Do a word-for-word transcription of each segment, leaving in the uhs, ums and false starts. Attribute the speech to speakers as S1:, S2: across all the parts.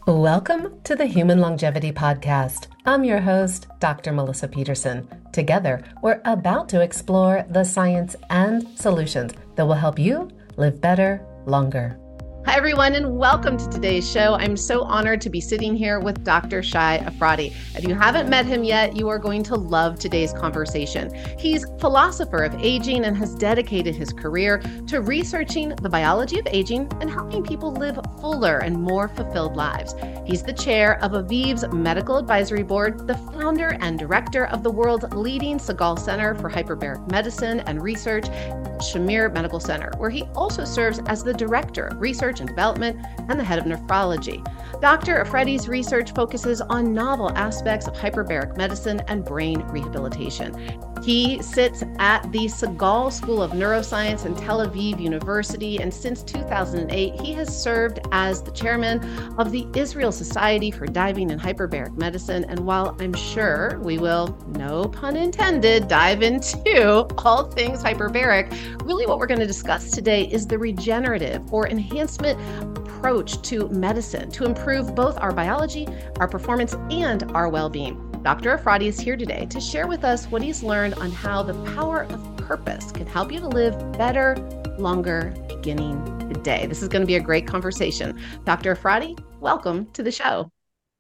S1: Welcome to the Human Longevity Podcast. I'm your host, Doctor Melissa Peterson. Together, we're about to explore the science and solutions that will help you live better, longer. Hi, everyone, and welcome to today's show. I'm so honored to be sitting here with Doctor Shai Efrati. If you haven't met him yet, you are going to love today's conversation. He's a philosopher of aging and has dedicated his career to researching the biology of aging and helping people live fuller and more fulfilled lives. He's the chair of Aviv's Medical Advisory Board, the founder and director of the world's leading Segal Center for Hyperbaric Medicine and Research, Shamir Medical Center, where he also serves as the director of research and development and the head of nephrology. Doctor Efrati's research focuses on novel aspects of hyperbaric medicine and brain rehabilitation. He sits at the Segal School of Neuroscience in Tel Aviv University, and since two thousand eight, he has served as the chairman of the Israel Society for Diving and Hyperbaric Medicine. And while I'm sure we will, no pun intended, dive into all things hyperbaric, really what we're going to discuss today is the regenerative or enhancement approach to medicine to improve both our biology, our performance, and our well-being. Doctor Efrati is here today to share with us what he's learned on how the power of purpose can help you to live better, longer, beginning today. This is going to be a great conversation. Doctor Efrati, welcome to the show.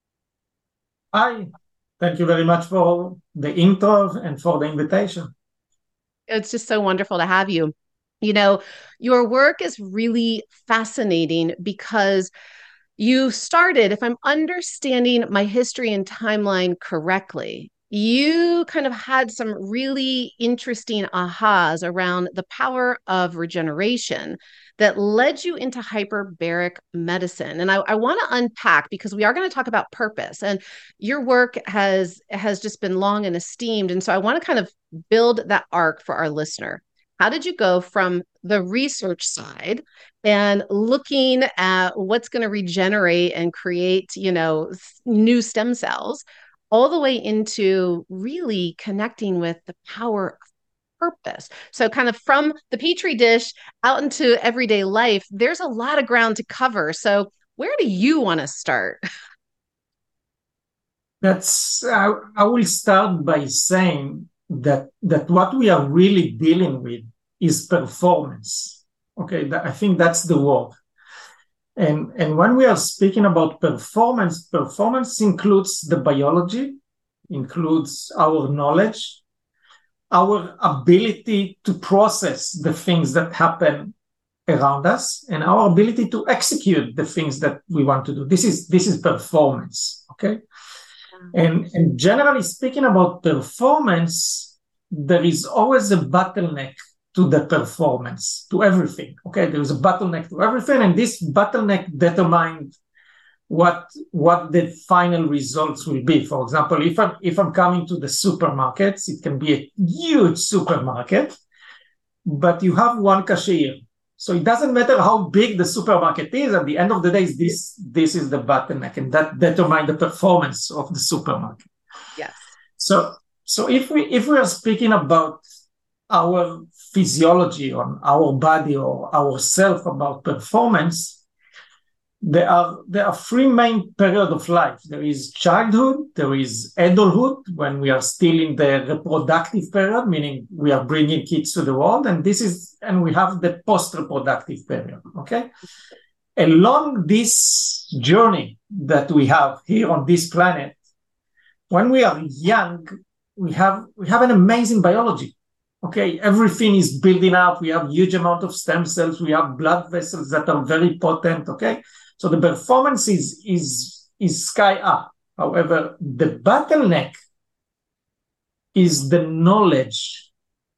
S2: Hi, thank you very much for the intro and for the invitation.
S1: It's just so wonderful to have you. You know, your work is really fascinating because you started, if I'm understanding my history and timeline correctly, you kind of had some really interesting ahas around the power of regeneration that led you into hyperbaric medicine. And I, I want to unpack, because we are going to talk about purpose, and your work has has just been long and esteemed. And so I want to kind of build that arc for our listener. How did you go from the research side and looking at what's going to regenerate and create, you know, new stem cells, all the way into really connecting with the power of purpose? So kind of from the petri dish out into everyday life, there's a lot of ground to cover. So where do you want to start?
S2: That's, I, I will start by saying that that what we are really dealing with is performance. Okay, that, I think that's the word. And, and when we are speaking about performance, performance includes the biology, includes our knowledge, our ability to process the things that happen around us, and our ability to execute the things that we want to do. This is, this is performance, okay? And, and generally speaking about performance, there is always a bottleneck to the performance, to everything. Okay, there is a bottleneck to everything, and this bottleneck determines what what the final results will be. For example, if I'm if I'm coming to the supermarkets, it can be a huge supermarket, but you have one cashier. So it doesn't matter how big the supermarket is, at the end of the day, this, this is the bottleneck, and that determines the performance of the supermarket.
S1: Yes.
S2: So, so if we if we are speaking about our physiology on our body or ourself about performance, there are there are three main periods of life. There is childhood, there is adulthood, when we are still in the reproductive period, meaning we are bringing kids to the world, and this is and we have the post-reproductive period. Okay, along this journey that we have here on this planet, when we are young, we have we have an amazing biology. Okay, everything is building up. We have huge amount of stem cells. We have blood vessels that are very potent. Okay, so the performance is is is sky up. However, the bottleneck is the knowledge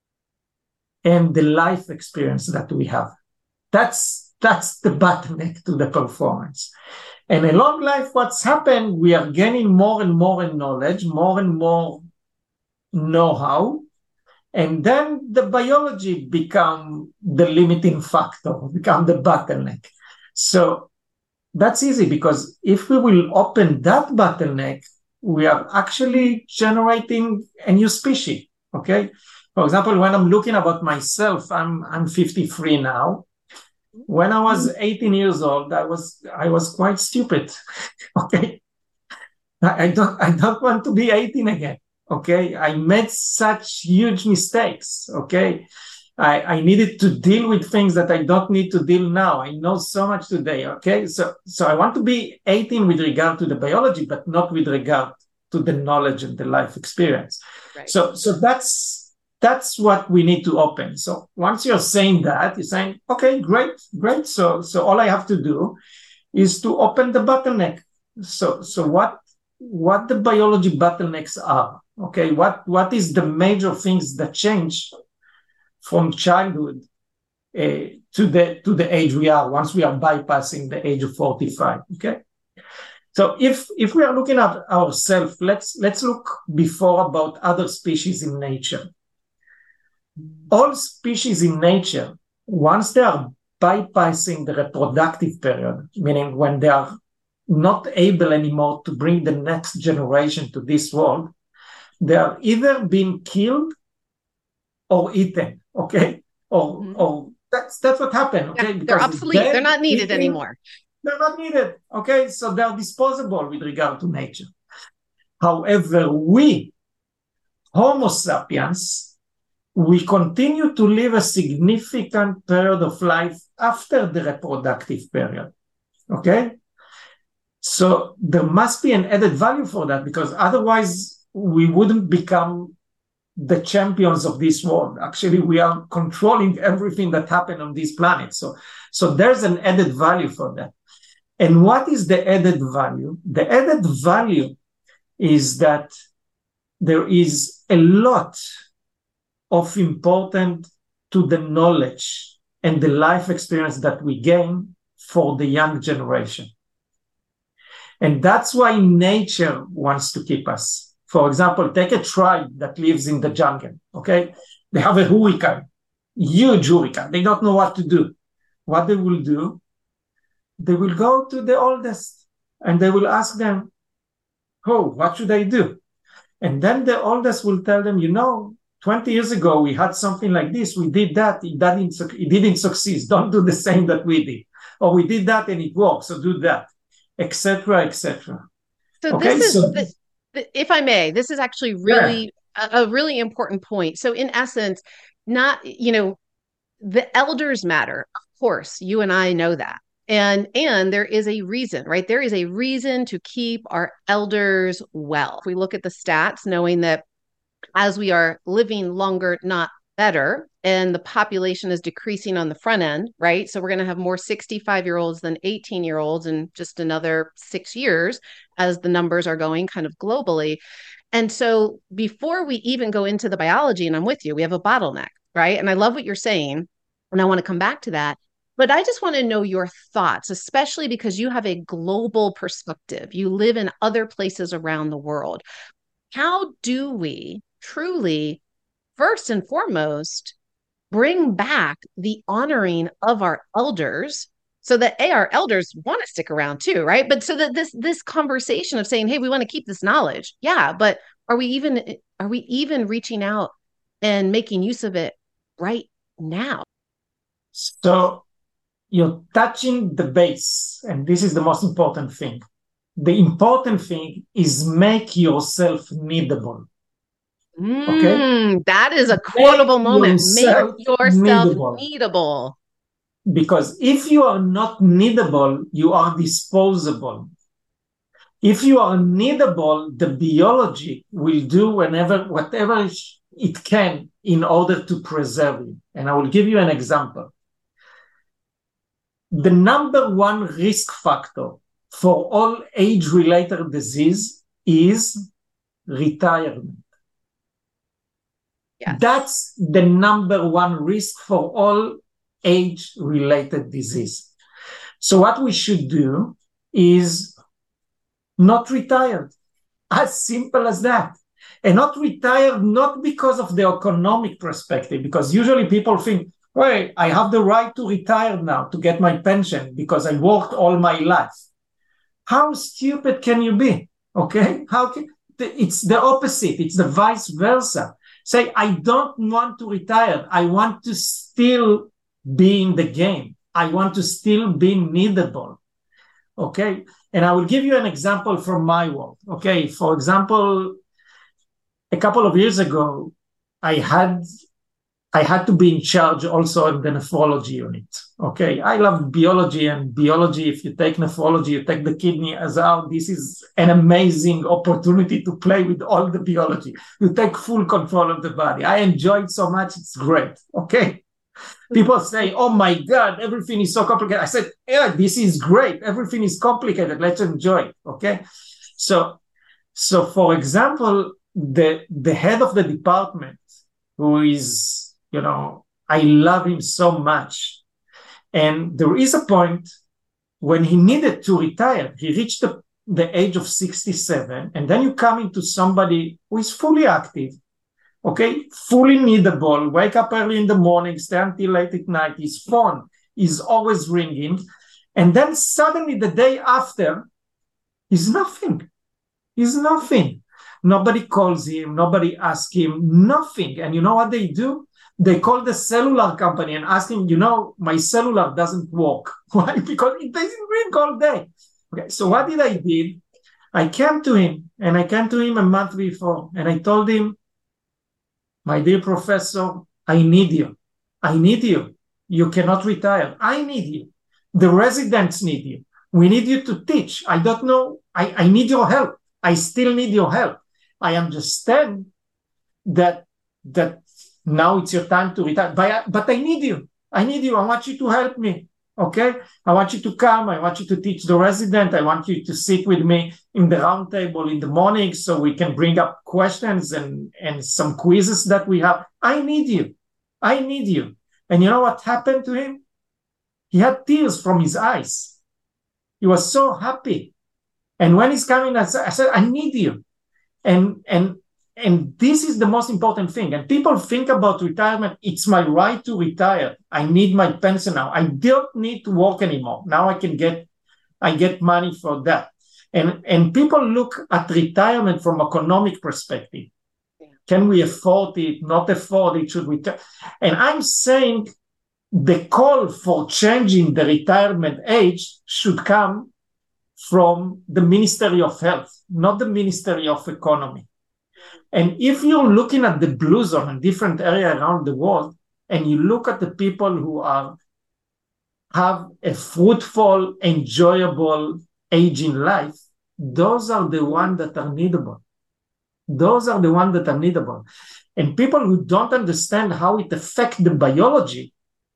S2: and the life experience that we have. That's that's the bottleneck to the performance. And along life, what's happened? We are gaining more and more in knowledge, more and more know-how. And then the biology become the limiting factor, become the bottleneck. So that's easy, because if we will open that bottleneck, we are actually generating a new species, okay? For example, when I'm looking about myself, I'm I'm fifty-three now. When I was eighteen years old, I was I was quite stupid. Okay. I, I don't I don't want to be eighteen again. Okay. I made such huge mistakes. Okay. I, I needed to deal with things that I don't need to deal now. I know so much today. Okay. So so I want to be eighteen with regard to the biology, but not with regard to the knowledge and the life experience.
S1: Right.
S2: So so that's that's what we need to open. So once you're saying that, you're saying, okay, great, great. So so all I have to do is to open the bottleneck. So so what what the biology bottlenecks are? Okay, what what is the major things that change from childhood uh, to the to the age we are once we are bypassing the age of forty-five? Okay. So if if we are looking at ourselves, let's let's look before about other species in nature. All species in nature, once they are bypassing the reproductive period, meaning when they are not able anymore to bring the next generation to this world, they are either being killed or eaten, okay? Or mm-hmm. or that's that's what happened, okay?
S1: Yeah, they're obsolete. They're not needed eating, anymore.
S2: They're not needed, okay? So they're disposable with regard to nature. However, we, Homo sapiens, we continue to live a significant period of life after the reproductive period, okay? So there must be an added value for that, because otherwise we wouldn't become the champions of this world. Actually, we are controlling everything that happened on this planet. So, so there's an added value for that. And what is the added value? The added value is that there is a lot of important to the knowledge and the life experience that we gain for the young generation. And that's why nature wants to keep us. For example, take a tribe that lives in the jungle, okay? They have a hurricane, huge hurricane. They don't know what to do. What they will do, they will go to the oldest and they will ask them, oh, what should I do? And then the oldest will tell them, you know, twenty years ago, we had something like this. We did that. It didn't, it didn't succeed. Don't do the same that we did. Or we did that and it worked, so do that, et cetera, et cetera.
S1: So okay? this is, so, the, the, if I may, this is actually really yeah. a, a really important point. So in essence, not, you know, the elders matter. Of course, you and I know that. And and there is a reason, right? There is a reason to keep our elders well. If we look at the stats, knowing that as we are living longer, not better, and the population is decreasing on the front end, right? So we're going to have more sixty-five-year-olds than eighteen-year-olds in just another six years as the numbers are going kind of globally. And so before we even go into the biology, and I'm with you, we have a bottleneck, right? And I love what you're saying, and I want to come back to that. But I just want to know your thoughts, especially because you have a global perspective. You live in other places around the world. How do we truly, first and foremost, bring back the honoring of our elders so that A, our elders want to stick around too, right? But so that this this conversation of saying, hey, we want to keep this knowledge. Yeah, but are we even are we even reaching out and making use of it right now?
S2: So you're touching the base, and this is the most important thing. The important thing is make yourself needable.
S1: Mm, okay? That is a quotable make moment. Yourself make yourself needable. needable.
S2: Because if you are not needable, you are disposable. If you are needable, the biology will do whenever, whatever it can in order to preserve you. And I will give you an example. The number one risk factor for all age-related disease is retirement. Yes. That's the number one risk for all age-related disease. So what we should do is not retire. As simple as that. And not retire not because of the economic perspective, because usually people think, well, I have the right to retire now to get my pension because I worked all my life. How stupid can you be? Okay? How can it's the opposite. It's the vice versa. Say, I don't want to retire. I want to still be in the game. I want to still be needable. Okay. And I will give you an example from my world. Okay. For example, a couple of years ago, I had I had to be in charge also in the nephrology unit. Okay, I love biology, and biology, if you take nephrology, you take the kidney as out, this is an amazing opportunity to play with all the biology. You take full control of the body. I enjoy it so much, it's great. Okay. People say, oh my God, everything is so complicated. I said, yeah, this is great. Everything is complicated. Let's enjoy it. Okay. So, so for example, the, the head of the department, who is, you know, I love him so much. And there is a point when he needed to retire. He reached the, the age of sixty-seven. And then you come into somebody who is fully active, okay, fully needable, wake up early in the morning, stay until late at night. His phone is always ringing. And then suddenly the day after, he's nothing. He's nothing. Nobody calls him. Nobody asks him. Nothing. And you know what they do? They call the cellular company and ask him, you know, my cellular doesn't work. Why? Because it doesn't ring all day. Okay, so what did I do? I came to him, and I came to him a month before, and I told him, my dear professor, I need you. I need you. You cannot retire. I need you. The residents need you. We need you to teach. I don't know. I, I need your help. I still need your help. I understand that, that now it's your time to retire, but, but I need you. I need you. I want you to help me. Okay? I want you to come. I want you to teach the resident. I want you to sit with me in the round table in the morning so we can bring up questions and, and some quizzes that we have. I need you. I need you. And you know what happened to him? He had tears from his eyes. He was so happy. And when he's coming, I said, I, said, I need you. And, and, and this is the most important thing. And people think about retirement. It's my right to retire. I need my pension now. I don't need to work anymore. Now I can get, I get money for that. And, and people look at retirement from economic perspective. Yeah. Can we afford it? Not afford it? Should we? And I'm saying the call for changing the retirement age should come from the Ministry of Health, not the Ministry of Economy. And if you're looking at the blue zone in different areas around the world, and you look at the people who are have a fruitful, enjoyable age in life, those are the ones that are needable. Those are the ones that are needable. And people who don't understand how it affects the biology,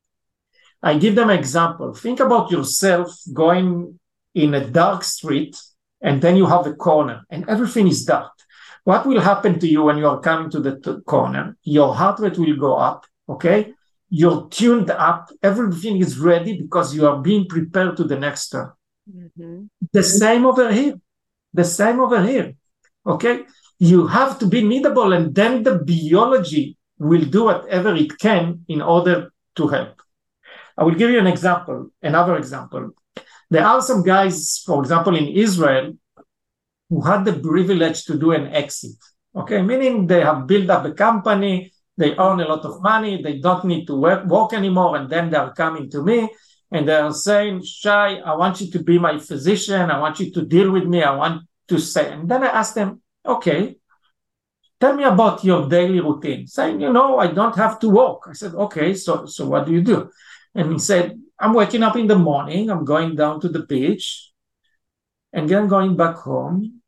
S2: I give them an example. Think about yourself going in a dark street, and then you have a corner, and everything is dark. What will happen to you when you are coming to the t- corner? Your heart rate will go up, okay? You're tuned up. Everything is ready because you are being prepared to the next turn. Mm-hmm. The same over here. The same over here, okay? You have to be needable, and then the biology will do whatever it can in order to help. I will give you an example, another example. There are some guys, for example, in Israel, who had the privilege to do an exit, okay? Meaning they have built up a company, they earn a lot of money, they don't need to work, work anymore, and then they are coming to me, and they are saying, Shai, I want you to be my physician, I want you to deal with me, I want to say, and then I ask them, okay, tell me about your daily routine. Saying, you know, I don't have to work. I said, okay, so, so what do you do? And he said, I'm waking up in the morning, I'm going down to the beach, and then going back home,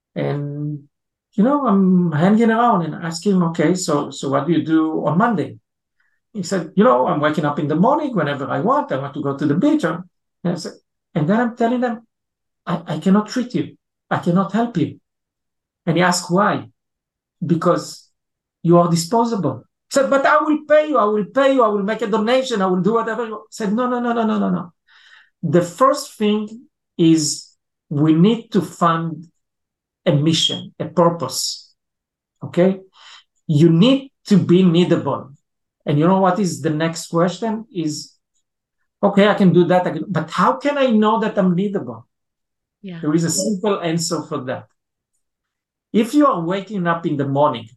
S2: and, you know, I'm hanging around and asking him, okay, so, so what do you do on Monday? He said, you know, I'm waking up in the morning whenever I want, I want to go to the beach. And, I said, and then I'm telling them, I, I cannot treat you, I cannot help you. And he asked why? Because you are disposable. He said, but I will pay you, I will pay you, I will make a donation, I will do whatever you want. I said, no, no, no, no, no, no, no. The first thing is we need to fund a mission, a purpose, okay? You need to be needable. And you know what is the next question is, okay, I can do that, I can, but how can I know that I'm needable? Yeah. There is a simple answer for that. If you are waking up in the morning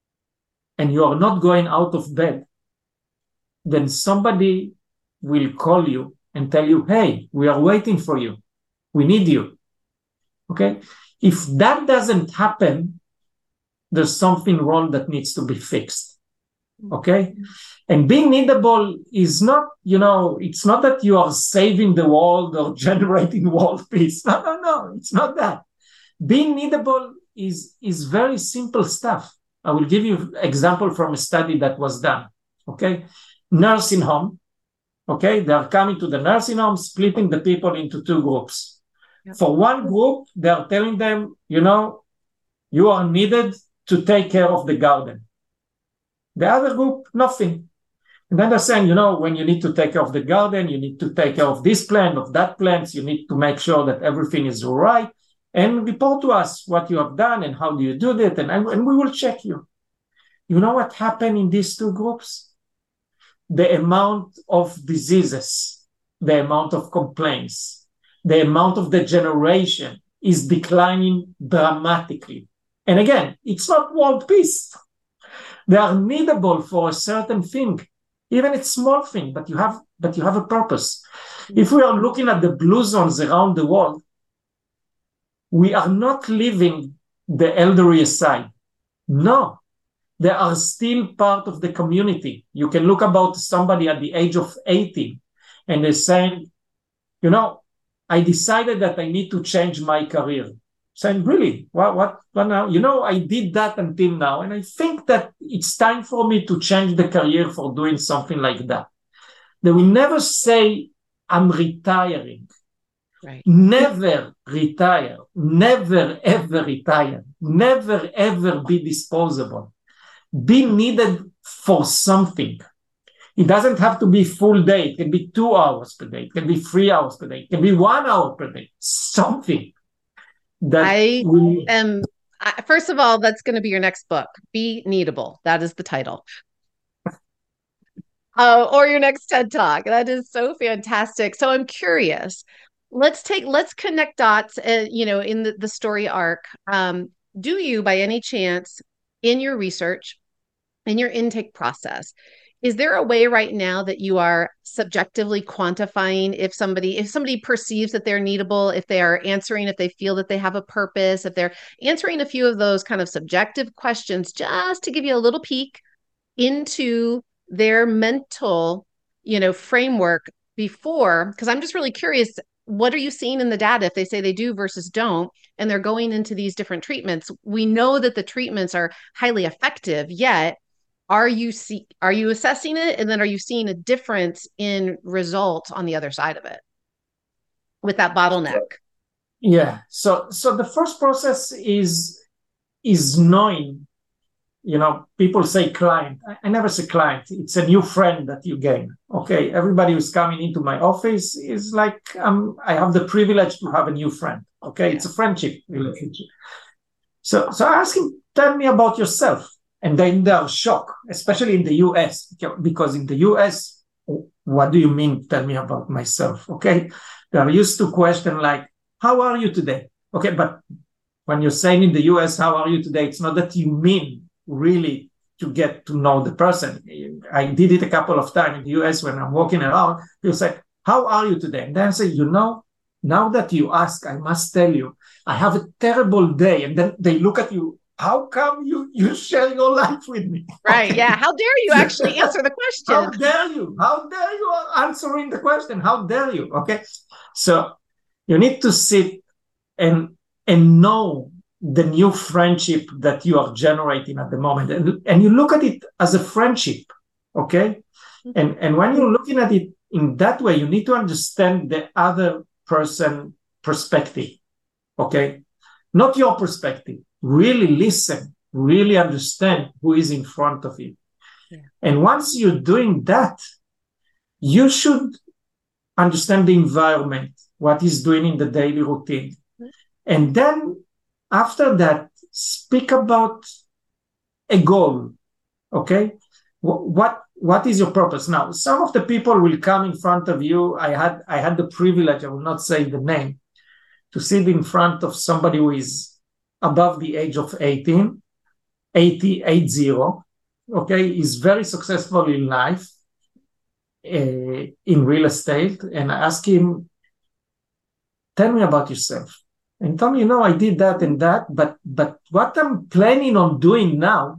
S2: and you are not going out of bed, then somebody will call you and tell you, hey, we are waiting for you. We need you. Okay? If that doesn't happen, there's something wrong that needs to be fixed. Okay? And being needable is not, you know, it's not that you are saving the world or generating world peace. No, no, no, it's not that. Being needable is, is very simple stuff. I will give you an example from a study that was done. Okay? Nursing home. Okay? They are coming to the nursing home, splitting the people into two groups. Yep. For one group, they are telling them, you know, you are needed to take care of the garden. The other group, nothing. And then they're saying, you know, when you need to take care of the garden, you need to take care of this plant, of that plant. You need to make sure that everything is all right. And report to us what you have done and how do you do that. And, and we will check you. You know what happened in these two groups? The amount of diseases, the amount of complaints, the amount of degeneration is declining dramatically. And again, it's not world peace. They are needable for a certain thing, even a small thing, but you have, but you have a purpose. If we are looking at the blue zones around the world, we are not leaving the elderly aside. No, they are still part of the community. You can look about somebody at the age of eighty, and they're saying, you know, I decided that I need to change my career. Saying, really, what, what, what now? You know, I did that until now, and I think that it's time for me to change the career for doing something like that. They will never say, I'm retiring.
S1: Right.
S2: Never retire. Never, ever retire. Never, ever be disposable. Be needed for something. It doesn't have to be full day. It can be two hours per day. It can be three hours per day. It can be one hour per day. Something. That
S1: I
S2: we...
S1: am, I, first of all, that's going to be your next book. Be Needable. That is the title. Uh, or your next TED Talk. That is so fantastic. So I'm curious. Let's take, let's connect dots, uh, you know, in the, the story arc. Um, do you, by any chance, in your research, in your intake process, is there a way right now that you are subjectively quantifying if somebody, if somebody perceives that they're needable, if they are answering, if they feel that they have a purpose, if they're answering a few of those kind of subjective questions, just to give you a little peek into their mental, you know, framework before, because I'm just really curious, what are you seeing in the data if they say they do versus don't, and they're going into these different treatments? We know that the treatments are highly effective, yet are you see are you assessing it, and then are you seeing a difference in results on the other side of it with that bottleneck?
S2: Yeah. So so the first process is is knowing. You know, people say client. I, I never say client. It's a new friend that you gain. Okay, everybody who's coming into my office is like um, I have the privilege to have a new friend. Okay, yeah. It's a friendship relationship. So, so I ask him, tell me about yourself, and then they are shocked, especially in the U S, because in the U S, what do you mean? Tell me about myself. Okay, they are used to question like, how are you today? Okay, but when you're saying in the U S, how are you today? It's not that you mean really to get to know the person. I did it a couple of times in the U S when I'm walking around. People say, how are you today? And then I say, you know, now that you ask, I must tell you, I have a terrible day. And then they look at you, how come you, you share your life with me?
S1: Right, okay. Yeah. How dare you actually answer the question?
S2: How dare you? How dare you are answering the question? How dare you? Okay. So you need to sit and, and know the new friendship that you are generating at the moment. And, and you look at it as a friendship, okay? Mm-hmm. And, and when you're looking at it in that way, you need to understand the other person perspective, okay? Not your perspective. Really listen, really understand who is in front of you. Yeah. And once you're doing that, you should understand the environment, what he's doing in the daily routine. Mm-hmm. And then after that, speak about a goal, okay? What, what is your purpose? Now, some of the people will come in front of you. I had, I had the privilege, I will not say the name, to sit in front of somebody who is above the age of eighteen, eighty, eighty, okay? He's very successful in life. uh, in real estate, and I asked him, tell me about yourself. And he told me, you know, I did that and that, but but what I'm planning on doing now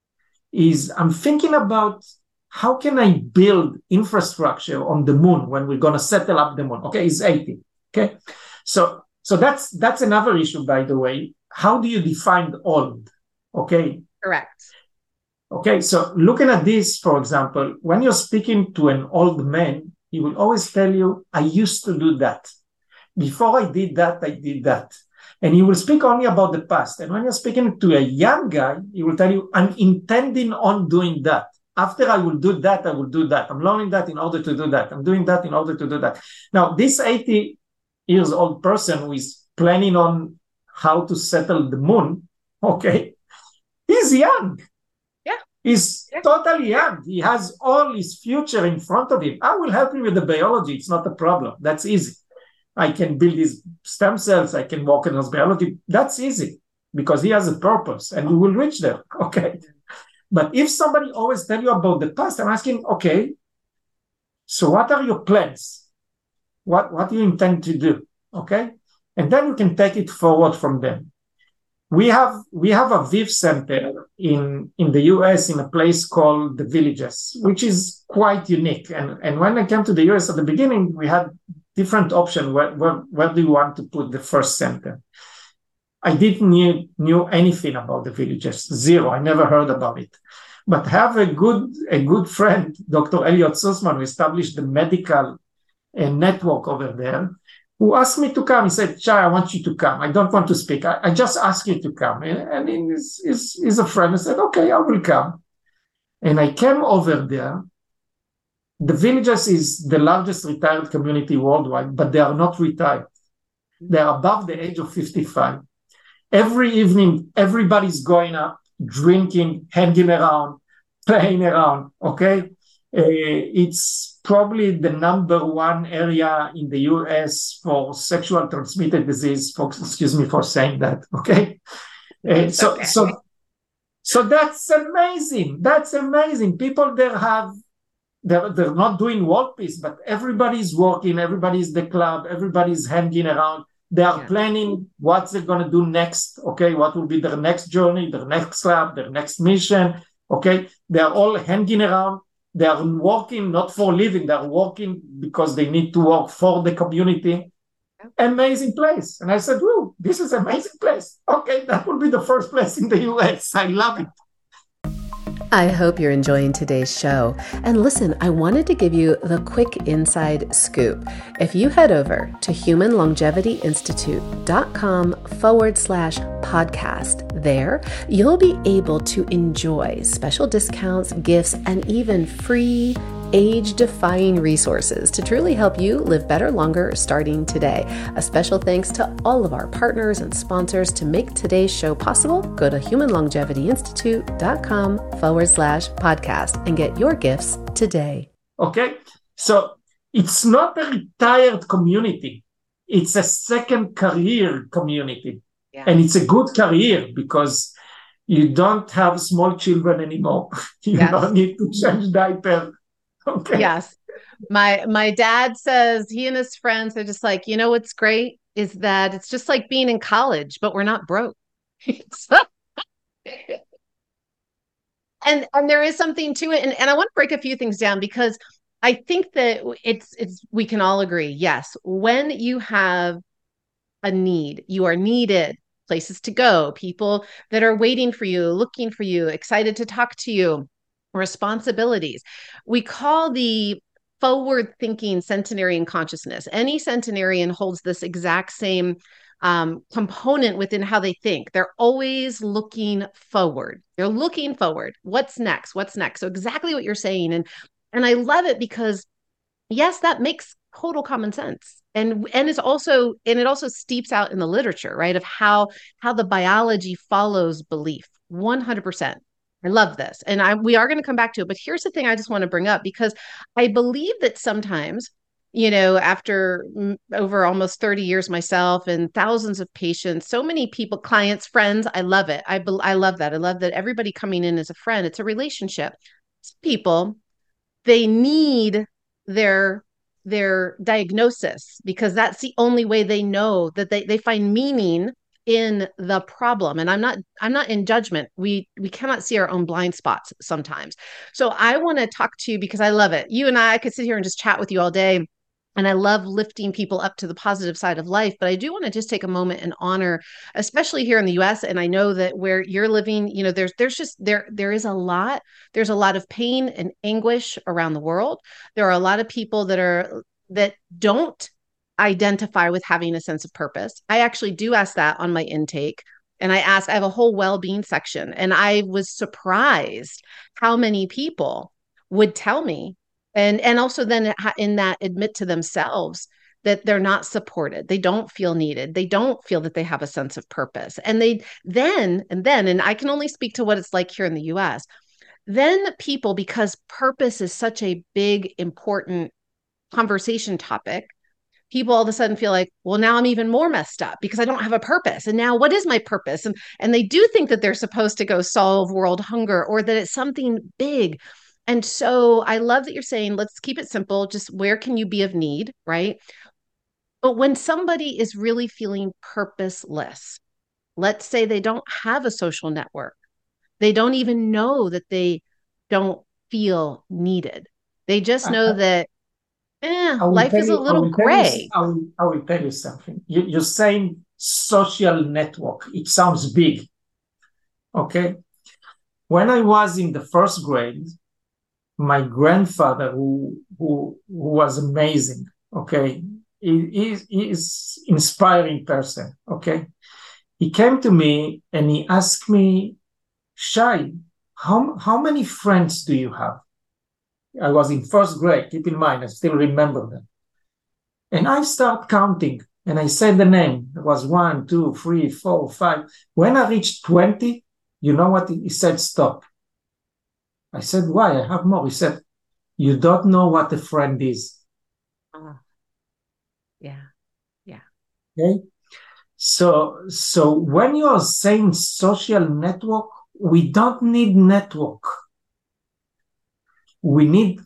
S2: is I'm thinking about how can I build infrastructure on the moon when we're going to settle up the moon. Okay, he's eighty. Okay, so so that's that's another issue, by the way. How do you define old? Okay,
S3: correct.
S2: Okay, so looking at this, for example, when you're speaking to an old man, he will always tell you, I used to do that. Before I did that, I did that. And he will speak only about the past. And when you're speaking to a young guy, he will tell you, I'm intending on doing that. After I will do that, I will do that. I'm learning that in order to do that. I'm doing that in order to do that. Now, this eighty years old person who is planning on how to settle the moon, okay, he's young. He's yeah. totally young. He has all his future in front of him. I will help him with the biology. It's not a problem. That's easy. I can build his stem cells. I can work in his biology. That's easy because he has a purpose and we will reach there. Okay. But if somebody always tell you about the past, I'm asking, okay, so what are your plans? What, what do you intend to do? Okay. And then you can take it forward from them. We have we have a Viv Center in, in the U S in a place called The Villages, which is quite unique. And, and when I came to the U S at the beginning, we had different options. Where, where, where do you want to put the first center? I didn't knew, knew anything about The Villages, zero. I never heard about it. But have a good a good friend, Doctor Elliot Sussman, who established the medical uh, network over there, who asked me to come. He said, Shai, I want you to come. I don't want to speak. I, I just ask you to come. And, and he's, he's, he's a friend. I said, okay, I will come. And I came over there. The Villages is the largest retired community worldwide, but they are not retired. They are above the age of fifty-five. Every evening, everybody's going up, drinking, hanging around, playing around, okay? Uh, it's probably the number one area in the U S for sexual transmitted disease. Folks, excuse me for saying that. Okay, uh, so okay. so so that's amazing. That's amazing. People there have they're they're not doing world peace, but everybody's working. Everybody's the club. Everybody's hanging around. They are yeah. planning what they're going to do next. Okay, what will be their next journey, their next club, their next mission. Okay, they are all hanging around. They are working not for living, they are working because they need to work for the community. Amazing place. And I said, "Whoa, this is an amazing place." Okay, that will be the first place in the U S. I love it.
S1: I hope you're enjoying today's show. And listen, I wanted to give you the quick inside scoop. If you head over to human longevity institute dot com forward slash podcast, there you'll be able to enjoy special discounts, gifts, and even free age-defying resources to truly help you live better longer starting today. A special thanks to all of our partners and sponsors to make today's show possible. Go to human longevity institute dot com forward slash podcast and get your gifts today.
S2: Okay, so it's not a retired community. It's a second career community. Yeah. And it's a good career because you don't have small children anymore. You yes. don't need to change diapers. Okay.
S3: Yes. My my dad says he and his friends are just like, you know what's great is that it's just like being in college, but we're not broke. and and there is something to it. And, and I want to break a few things down because I think that it's it's we can all agree, yes, when you have a need, you are needed, places to go, people that are waiting for you, looking for you, excited to talk to you. Responsibilities. We call the forward-thinking centenarian consciousness. Any centenarian holds this exact same um, component within how they think. They're always looking forward. They're looking forward. What's next? What's next? So exactly what you're saying. And, and I love it because, yes, that makes total common sense. And, and it's also, and it also steeps out in the literature, right? Of how, how the biology follows belief. one hundred percent. I love this. And I we are going to come back to it. But here's the thing I just want to bring up, because I believe that sometimes, you know, after over almost thirty years myself and thousands of patients, so many people, clients, friends, I love it. I, I love that. I love that everybody coming in is a friend. It's a relationship. Some people, they need their their diagnosis, because that's the only way they know that they, they find meaning in the problem. And I'm not I'm not in judgment. We we cannot see our own blind spots sometimes. So I want to talk to you because I love it. You and I, I could sit here and just chat with you all day. And I love lifting people up to the positive side of life. But I do want to just take a moment and honor, especially here in the U S. And I know that where you're living, you know, there's there's just there there is a lot. There's a lot of pain and anguish around the world. There are a lot of people that are that don't identify with having a sense of purpose. I actually do ask that on my intake. And I ask, I have a whole well-being section. And I was surprised how many people would tell me, and and also then in that admit to themselves that they're not supported. They don't feel needed. They don't feel that they have a sense of purpose. And they then, and then, and I can only speak to what it's like here in the U S, then people, because purpose is such a big, important conversation topic, people all of a sudden feel like, well, now I'm even more messed up because I don't have a purpose. And now what is my purpose? And, and they do think that they're supposed to go solve world hunger or that it's something big. And so I love that you're saying, let's keep it simple. Just where can you be of need, right? But when somebody is really feeling purposeless, let's say they don't have a social network, they don't even know that they don't feel needed. They just know that eh, life is
S2: you,
S3: a little
S2: I
S3: gray.
S2: You, I, will, I will tell you something. You, you're saying social network. It sounds big. Okay. When I was in the first grade, my grandfather, who who, who was amazing, okay, he, he is inspiring person, okay. He came to me and he asked me, Shai, how how many friends do you have? I was in first grade. Keep in mind, I still remember them. And I start counting, and I said the name. It was one, two, three, four, five. When I reached twenty, you know what? He said, stop. I said, why? I have more. He said, you don't know what a friend is.
S3: Oh. Yeah. Yeah.
S2: Okay. So, so when you are saying social network, we don't need network. We need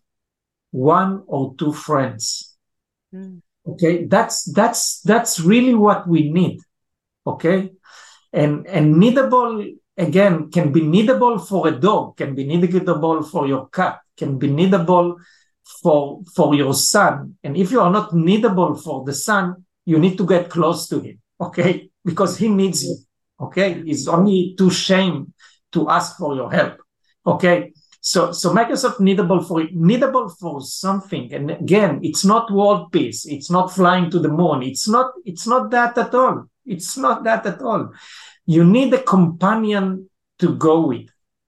S2: one or two friends. Mm. Okay. That's, that's, that's really what we need. Okay. And, and needable, again, can be needable for a dog, can be needable for your cat, can be needable for, for your son. And if you are not needable for the son, you need to get close to him, okay? Because he needs you, okay? He's only too ashamed to ask for your help, okay? So, so make yourself needable for it, needable for something. And again, it's not world peace. It's not flying to the moon. It's not, it's not that at all. It's not that at all. You need a companion to go with,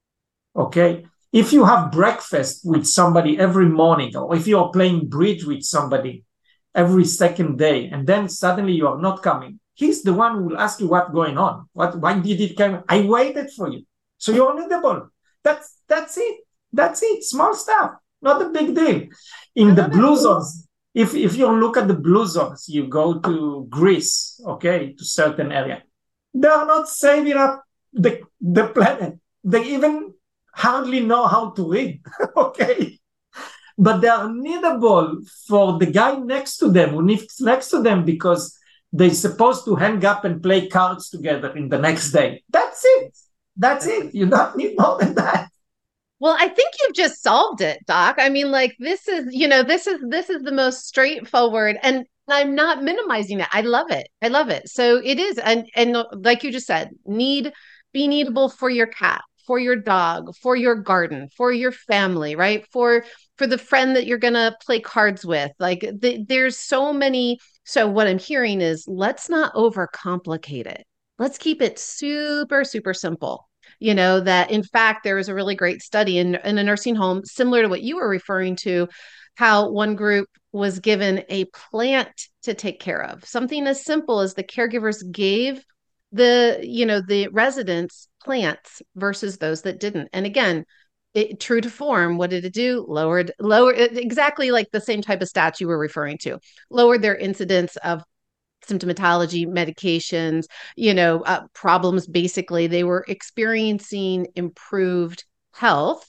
S2: okay? If you have breakfast with somebody every morning, or if you are playing bridge with somebody every second day, and then suddenly you are not coming, he's the one who will ask you what's going on. What? Why did it come? I waited for you. So you're needable. That's, that's it. That's it. Small stuff. Not a big deal. In the blue zones, if, if you look at the blue zones, you go to Greece, okay, to certain area. They are not saving up the, the planet. They even hardly know how to read, okay? But they are needable for the guy next to them, who lives next to them, because they're supposed to hang up and play cards together in the next day. That's it. That's it. You don't need more than that.
S3: Well, I think you've just solved it, Doc. I mean, like, this is, you know, this is, this is the most straightforward, and I'm not minimizing it. I love it. I love it. So it is. And, and like you just said, need, be needable for your cat, for your dog, for your garden, for your family, right? For, for the friend that you're going to play cards with. Like the, there's so many. So what I'm hearing is, let's not overcomplicate it. Let's keep it super, super simple. You know, that in fact, there was a really great study in, in a nursing home, similar to what you were referring to, how one group was given a plant to take care of. Something as simple as the caregivers gave the, you know, the residents plants versus those that didn't. And again, it, true to form, what did it do? Lowered, lower, exactly like the same type of stats you were referring to, lowered their incidence of symptomatology, medications, you know, uh, problems. Basically, they were experiencing improved health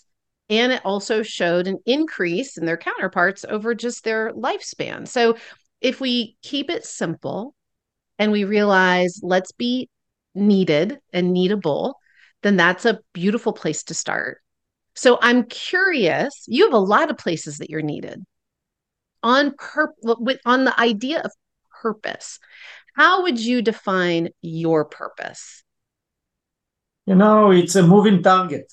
S3: And it also showed an increase in their counterparts over just their lifespan. So if we keep it simple and we realize let's be needed and needable, then that's a beautiful place to start. So I'm curious, you have a lot of places that you're needed on pur- with on the idea of purpose. How would you define your purpose?
S2: You know, it's a moving target.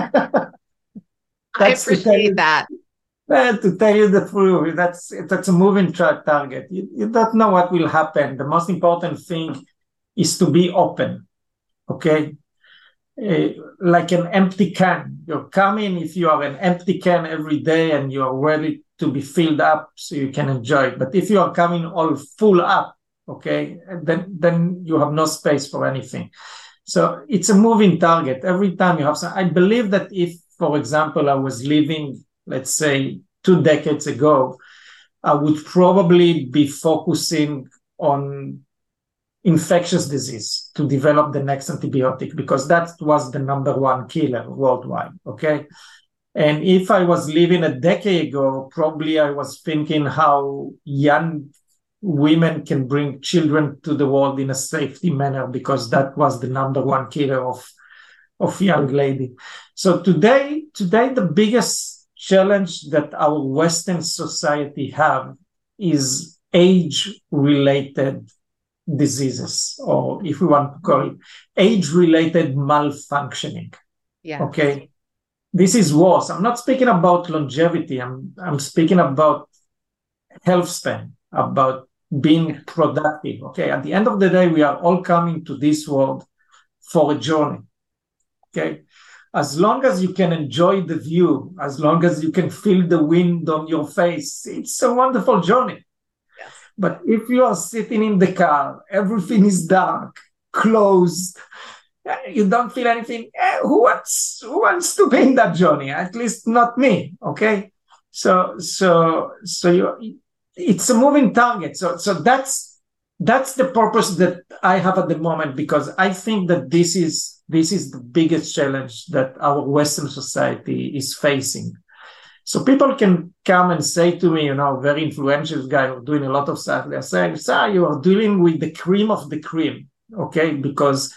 S3: I appreciate that.
S2: Well, to tell you the truth, that's that's a moving tra- target. You, you don't know what will happen. The most important thing is to be open, okay? Uh, like an empty can. You're coming if you are an empty can every day and you're ready to be filled up so you can enjoy it. But if you are coming all full up, okay, then, then you have no space for anything. So it's a moving target. Every time you have some, I believe that if, for example, I was living, let's say, two decades ago, I would probably be focusing on infectious disease to develop the next antibiotic, because that was the number one killer worldwide, okay? And if I was living a decade ago, probably I was thinking how young women can bring children to the world in a safety manner, because that was the number one killer of, of young lady. So today, today, the biggest challenge that our Western society have is age-related diseases, or if we want to call it age-related malfunctioning.
S3: Yeah.
S2: Okay. This is worse. I'm not speaking about longevity. I'm I'm speaking about health span, about being productive. Okay. At the end of the day, we are all coming to this world for a journey. Okay. As long as you can enjoy the view, as long as you can feel the wind on your face, it's a wonderful journey. Yes. But if you are sitting in the car, everything is dark, closed, you don't feel anything, eh, who wants who wants to be in that journey? At least not me. Okay. So so so you it's a moving target. So so that's that's the purpose that I have at the moment, because I think that this is this is the biggest challenge that our Western society is facing. So people can come and say to me, you know, very influential guy who's doing a lot of stuff. They're saying, sir, you are dealing with the cream of the cream. Okay. Because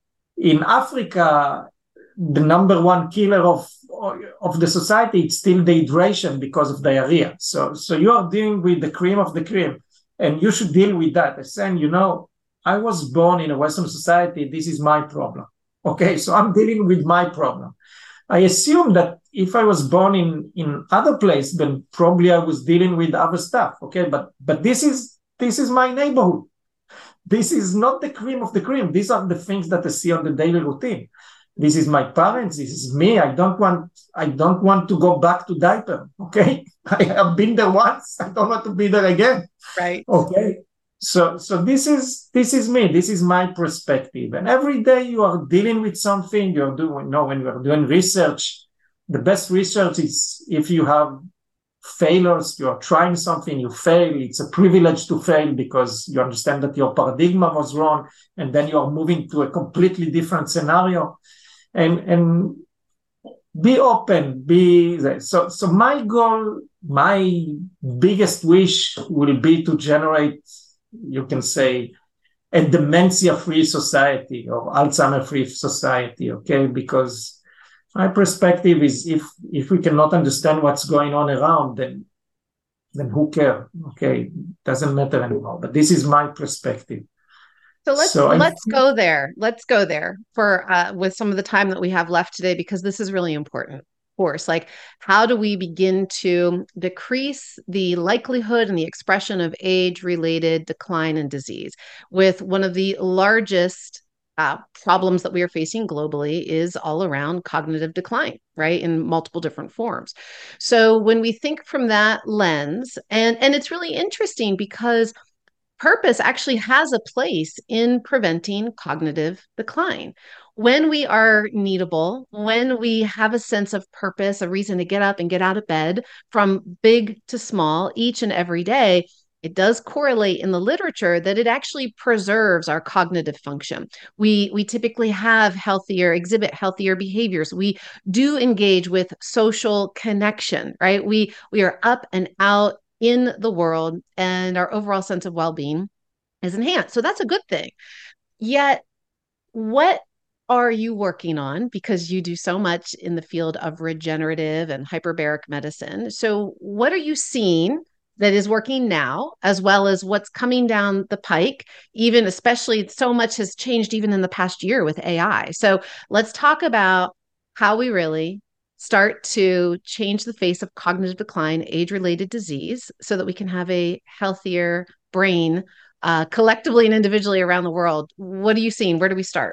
S2: in Africa, the number one killer of, of the society, it's still dehydration because of diarrhea. So, so you are dealing with the cream of the cream, and you should deal with that. I'm saying, you know, I was born in a Western society. This is my problem. Okay, so I'm dealing with my problem. I assume that if I was born in, in other place, then probably I was dealing with other stuff. Okay, but but this is this is my neighborhood. This is not the cream of the cream. These are the things that I see on the daily routine. This is my parents. This is me. I don't want. I don't want to go back to diaper. Okay, I have been there once. I don't want to be there again.
S3: Right.
S2: Okay. So, so this is this is me. This is my perspective. And every day you are dealing with something. You're doing. You know, when you are doing research, the best research is if you have failures, you're trying something, you fail. It's a privilege to fail, because you understand that your paradigm was wrong, and then you're moving to a completely different scenario. And and be open, be so. So my goal, my biggest wish will be to generate, you can say, a dementia-free society or Alzheimer-free society. Okay, because my perspective is if if we cannot understand what's going on around, then then who cares? Okay, doesn't matter anymore. But this is my perspective.
S3: So let's so let's I, go there. Let's go there for uh, with some of the time that we have left today, because this is really important. Of course, like how do we begin to decrease the likelihood and the expression of age-related decline and disease? With one of the largest Uh, problems that we are facing globally is all around cognitive decline, right? In multiple different forms. So when we think from that lens, and, and it's really interesting because purpose actually has a place in preventing cognitive decline. When we are needable, when we have a sense of purpose, a reason to get up and get out of bed from big to small each and every day, it does correlate in the literature that it actually preserves our cognitive function. We we typically have healthier, exhibit healthier behaviors. We do engage with social connection, right? We we are up and out in the world, and our overall sense of well-being is enhanced. So that's a good thing. Yet, what are you working on? Because you do so much in the field of regenerative and hyperbaric medicine. So what are you seeing that is working now, as well as what's coming down the pike? Even especially, so much has changed even in the past year with A I. So let's talk about how we really start to change the face of cognitive decline, age-related disease, so that we can have a healthier brain uh, collectively and individually around the world. What are you seeing? Where do we start?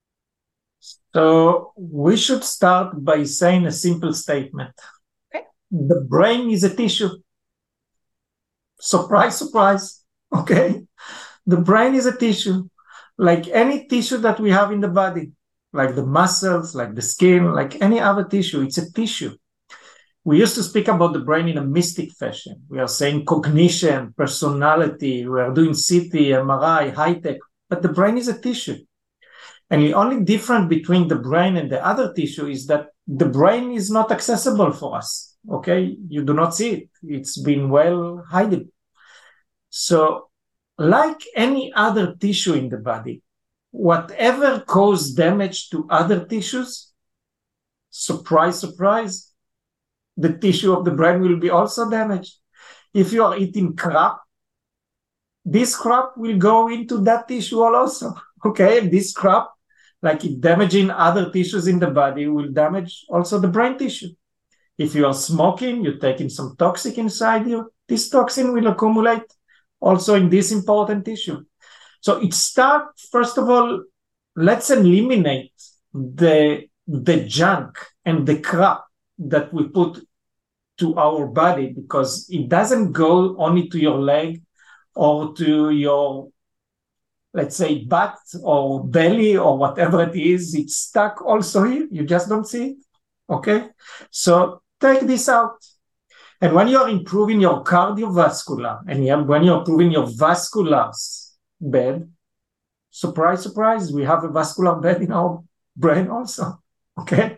S2: So we should start by saying a simple statement.
S3: Okay.
S2: The brain is a tissue. Surprise, surprise. Okay. The brain is a tissue, like any tissue that we have in the body, like the muscles, like the skin, like any other tissue. It's a tissue. We used to speak about the brain in a mystic fashion. We are saying cognition, personality, we are doing C T, M R I, high tech, but the brain is a tissue. And the only difference between the brain and the other tissue is that the brain is not accessible for us. Okay, you do not see it. It's been well hidden. So, like any other tissue in the body, whatever caused damage to other tissues, surprise, surprise, the tissue of the brain will be also damaged. If you are eating crap, this crap will go into that tissue also. Okay, this crap, like it damaging other tissues in the body, will damage also the brain tissue. If you are smoking, you're taking some toxic inside you, this toxin will accumulate also in this important tissue. So it starts, first of all, let's eliminate the, the junk and the crap that we put to our body, because it doesn't go only to your leg or to your, let's say, butt or belly or whatever it is. It's stuck also here. You just don't see it. Okay? So take this out. And when you're improving your cardiovascular and when you're improving your vascular bed, surprise, surprise, we have a vascular bed in our brain also. Okay?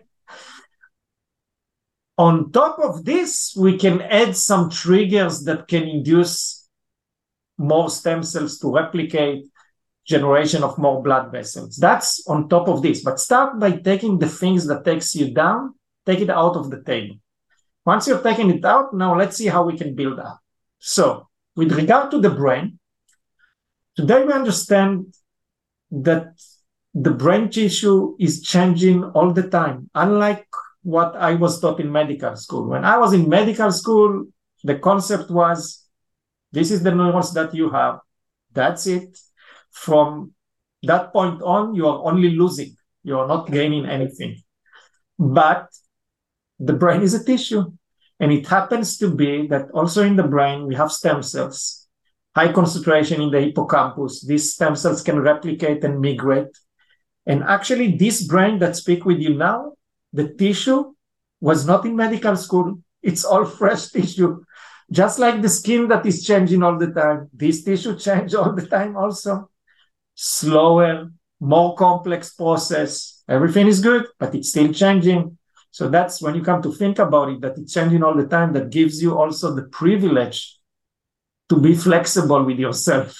S2: On top of this, we can add some triggers that can induce more stem cells to replicate, generation of more blood vessels. That's on top of this. But start by taking the things that takes you down, take it out of the table. Once you're taking it out, now let's see how we can build up. So, with regard to the brain, today we understand that the brain tissue is changing all the time, unlike what I was taught in medical school. When I was in medical school, the concept was, this is the neurons that you have. That's it. From that point on, you are only losing. You are not gaining anything. But the brain is a tissue. And it happens to be that also in the brain, we have stem cells, high concentration in the hippocampus. These stem cells can replicate and migrate. And actually, this brain that speaks with you now, the tissue was not in medical school. It's all fresh tissue. Just like the skin that is changing all the time. This tissue changes all the time also. Slower, more complex process. Everything is good, but it's still changing. So that's when you come to think about it, that it's changing all the time. That gives you also the privilege to be flexible with yourself.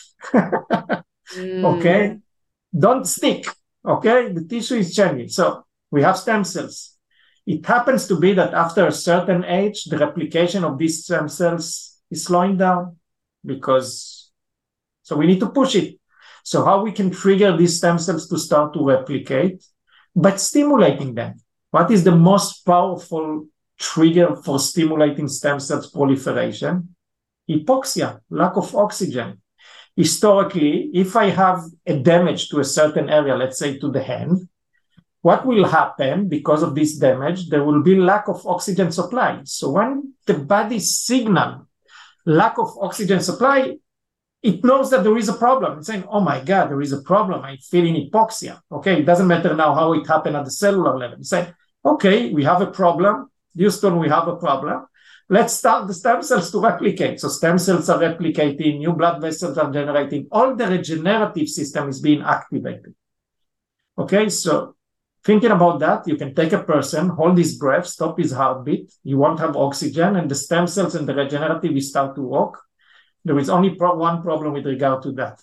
S2: mm. Okay? Don't stick. Okay? The tissue is changing. So we have stem cells. It happens to be that after a certain age, the replication of these stem cells is slowing down because, so we need to push it. So how we can trigger these stem cells to start to replicate, but stimulating them. What is the most powerful trigger for stimulating stem cells proliferation? Hypoxia, lack of oxygen. Historically, if I have a damage to a certain area, let's say to the hand, what will happen because of this damage? There will be lack of oxygen supply. So when the body signals lack of oxygen supply, it knows that there is a problem. It's saying, oh my God, there is a problem. I feel in hypoxia. Okay, it doesn't matter now how it happened at the cellular level. It's saying, okay, we have a problem. Houston, we have a problem. let's start the stem cells to replicate. So stem cells are replicating, new blood vessels are generating, all the regenerative system is being activated. Okay, so thinking about that, you can take a person, hold his breath, stop his heartbeat, you won't have oxygen, and the stem cells and the regenerative will start to work. There is only pro- one problem with regard to that.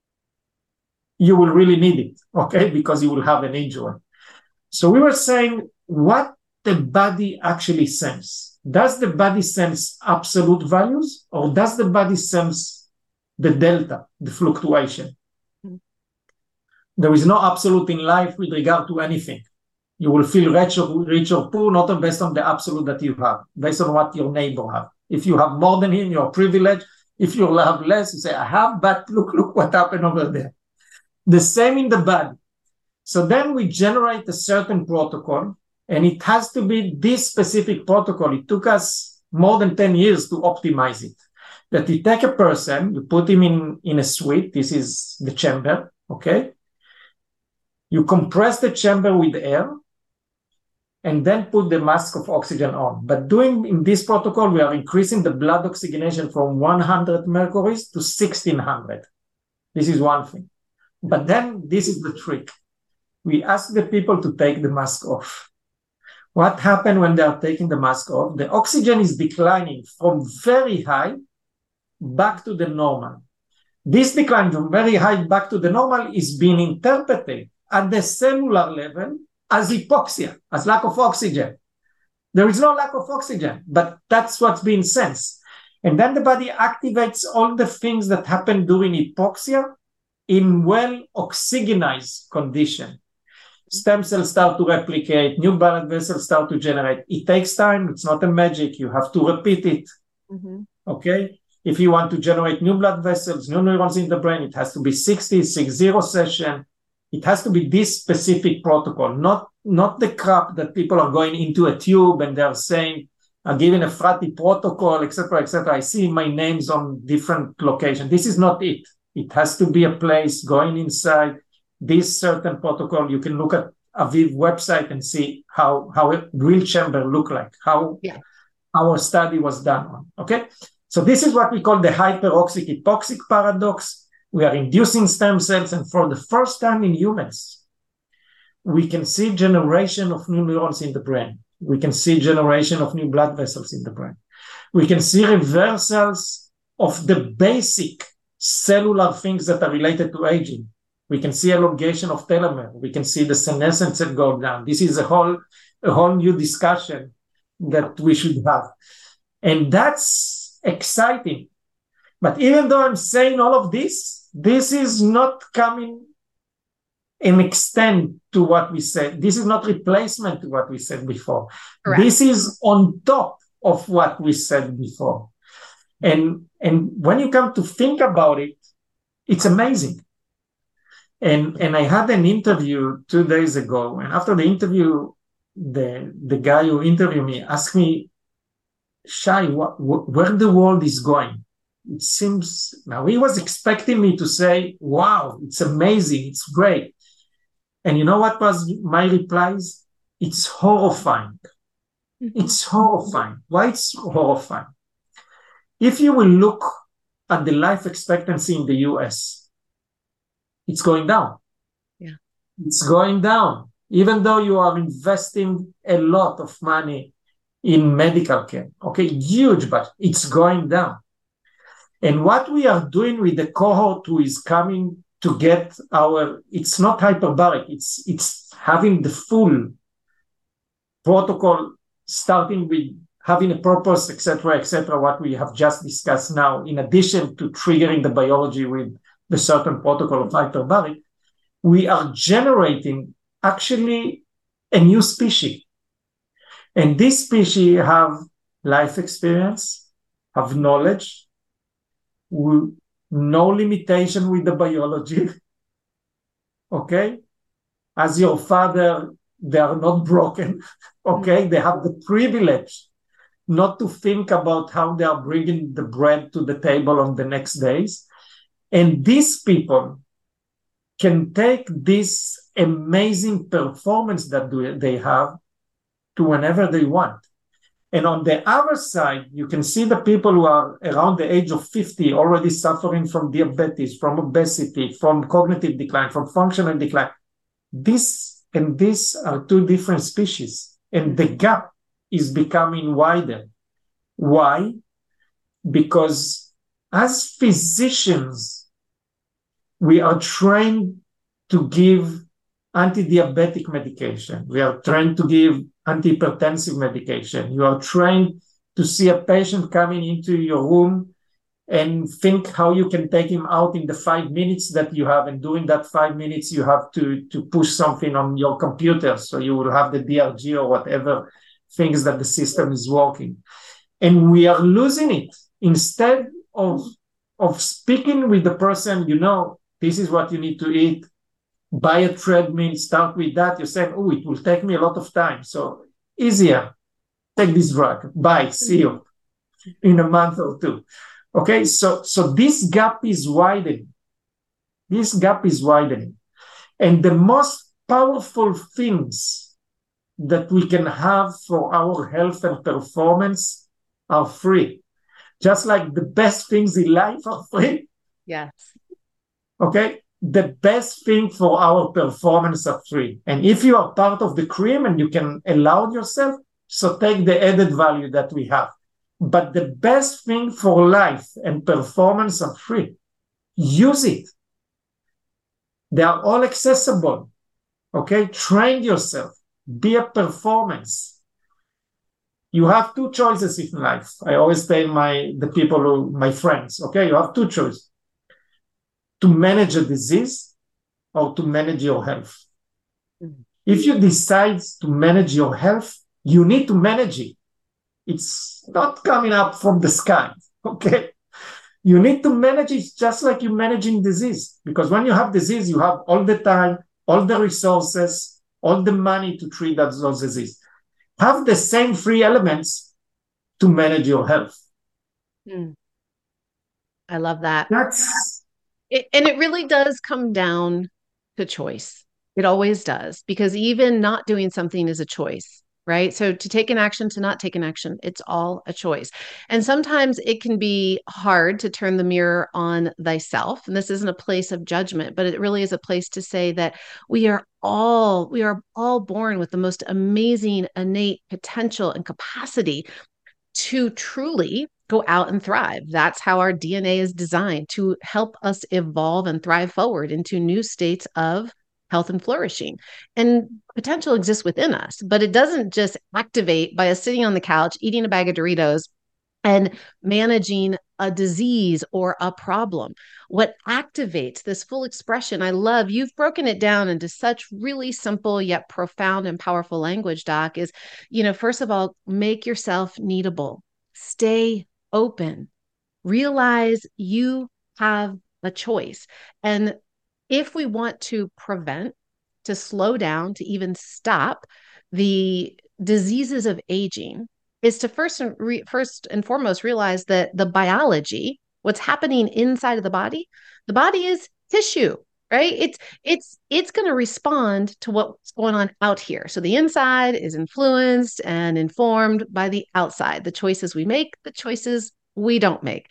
S2: You will really need it, okay, because you will have an injury. So we were saying what the body actually sense. Does the body sense absolute values, or does the body sense the delta, the fluctuation? There is no absolute in life with regard to anything. You will feel rich or, rich or poor, not based on the absolute that you have, based on what your neighbor have. If you have more than him, you're privileged. If you have less, you say, I have, but look, look what happened over there. The same in the body. So then we generate a certain protocol, and it has to be this specific protocol. It took us more than ten years to optimize it. That you take a person, you put him in, in a suite. This is the chamber, okay? You compress the chamber with air and then put the mask of oxygen on. But doing in this protocol, we are increasing the blood oxygenation from one hundred mercuries to sixteen hundred. This is one thing. But then this is the trick. We ask the people to take the mask off. What happened when they are taking the mask off? The oxygen is declining from very high back to the normal. This decline from very high back to the normal is being interpreted at the cellular level as hypoxia, as lack of oxygen. There is no lack of oxygen, but that's what's being sensed. And then the body activates all the things that happen during hypoxia in well-oxygenized condition. Stem cells start to replicate, new blood vessels start to generate. It takes time. It's not a magic. You have to repeat it. Mm-hmm. Okay? If you want to generate new blood vessels, new neurons in the brain, it has to be sixty, sixty session. It has to be this specific protocol, not, not the crap that people are going into a tube and they're saying, I'm giving a Frati protocol, et cetera, et cetera. I see my names on different locations. This is not it. It has to be a place going inside this certain protocol. You can look at Aviv website and see how, how a real chamber look like, how yeah. our study was done on. Okay. So this is what we call the hyperoxic hypoxic paradox. We are inducing stem cells, and for the first time in humans, we can see generation of new neurons in the brain. We can see generation of new blood vessels in the brain. We can see reversals of the basic cellular things that are related to aging. We can see elongation of telomere. We can see the senescence that go down. This is a whole, a whole new discussion that we should have. And that's exciting. But even though I'm saying all of this, this is not coming in extent to what we said. This is not replacement to what we said before. Correct. This is on top of what we said before. And, and when you come to think about it, it's amazing. And, and I had an interview two days ago, and after the interview, the, the guy who interviewed me asked me, Shai, what, wh- where the world is going? It seems, now he was expecting me to say, wow, it's amazing, it's great. And you know what was my replies? It's horrifying. It's horrifying. Why it's horrifying? If you will look at the life expectancy in the U S, it's going down. Yeah. It's going down. Even though you are investing a lot of money in medical care. Okay, huge, but it's going down. And what we are doing with the cohort who is coming to get our, it's not hyperbaric, it's it's having the full protocol, starting with having a purpose, et cetera, et cetera, what we have just discussed now, in addition to triggering the biology with the certain protocol of hyperbaric, we are generating actually a new species. And this species have life experience, have knowledge, no limitation with the biology, okay? As your father, they are not broken, okay? They have the privilege not to think about how they are bringing the bread to the table on the next days. And these people can take this amazing performance that they have to whenever they want. And on the other side, you can see the people who are around the age of fifty already suffering from diabetes, from obesity, from cognitive decline, from functional decline. This and this are two different species, and the gap is becoming wider. Why? Because as physicians, we are trained to give anti-diabetic medication. We are trained to give antihypertensive medication. You are trained to see a patient coming into your room and think how you can take him out in the five minutes that you have. And during that five minutes, you have to, to push something on your computer. So you will have the D R G or whatever things that the system is working. And we are losing it. Instead of, of speaking with the person, you know, this is what you need to eat. Buy a treadmill, start with that. You're saying, oh, it will take me a lot of time. So easier. Take this drug. Bye. See you in a month or two. Okay, so, so this gap is widening. This gap is widening. And the most powerful things that we can have for our health and performance are free. Just like the best things in life are free.
S3: Yes.
S2: Okay, the best thing for our performance are free. And if you are part of the cream and you can allow yourself, so take the added value that we have. But the best thing for life and performance are free. Use it. They are all accessible. Okay, train yourself. Be a performance. You have two choices in life. I always tell my the people who my friends, okay, you have two choices. To manage a disease or to manage your health. Mm-hmm. If you decide to manage your health, you need to manage it. It's not coming up from the sky, okay? You need to manage it just like you're managing disease. Because when you have disease, you have all the time, all the resources, all the money to treat that, those disease. Have the same three elements to manage your health.
S3: Mm. I love that.
S2: That's...
S3: It, and it really does come down to choice. It always does, because even not doing something is a choice, right? So to take an action, to not take an action, it's all a choice. And sometimes it can be hard to turn the mirror on thyself. And this isn't a place of judgment, but it really is a place to say that we are all, we are all born with the most amazing innate potential and capacity to truly go out and thrive. That's how our D N A is designed, to help us evolve and thrive forward into new states of health and flourishing. And potential exists within us, but it doesn't just activate by us sitting on the couch, eating a bag of Doritos and managing a disease or a problem. What activates this full expression, I love, you've broken it down into such really simple yet profound and powerful language, Doc, is, you know, first of all, make yourself needable. Stay open. Realize you have a choice. And if we want to prevent, to slow down, to even stop the diseases of aging, is to first and, re- first and foremost realize that the biology, what's happening inside of the body, the body is tissue, right? It's it's it's going to respond to what's going on out here. So the inside is influenced and informed by the outside, the choices we make, the choices we don't make.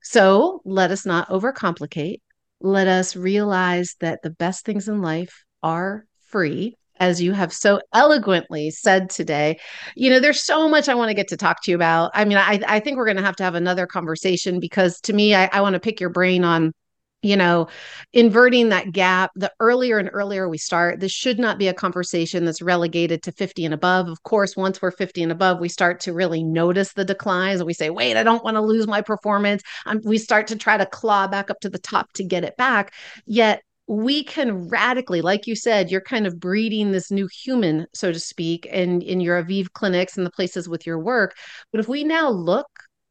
S3: So let us not overcomplicate. Let us realize that the best things in life are free, as you have so eloquently said today. You know, there's so much I want to get to talk to you about. I mean, I, I think we're going to have to have another conversation, because to me, I, I want to pick your brain on, you know, inverting that gap. The earlier and earlier we start, this should not be a conversation that's relegated to fifty and above. Of course, once we're fifty and above, we start to really notice the declines, and we say, wait, I don't want to lose my performance. Um, we start to try to claw back up to the top to get it back. Yet we can radically, like you said, you're kind of breeding this new human, so to speak, in, in your Aviv clinics and the places with your work. But if we now look,